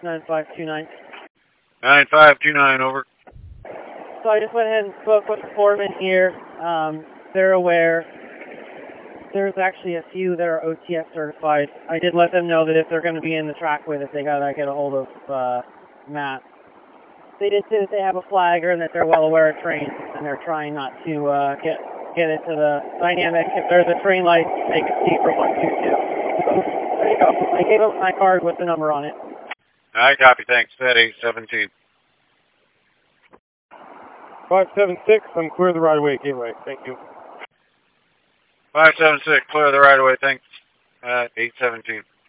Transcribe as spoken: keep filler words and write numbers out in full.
nine five two nine. nine five two nine, over. So I just went ahead and spoke with the foreman here. Um, they're aware. There's actually a few that are O T S certified. I did let them know that if they're going to be in the track with it, they got to get a hold of uh, Matt. They did say that they have a flagger and that they're well aware of trains, and they're trying not to uh, get get into the dynamic. If there's a train light, they can see for one two two. There you go. I gave up my card with the number on it. I copy, thanks. Set eight seventeen. five seven six, I'm clear the right-of-way gateway. Thank you. five seven six, clear the right-of-way, thanks. Uh, eight seventeen.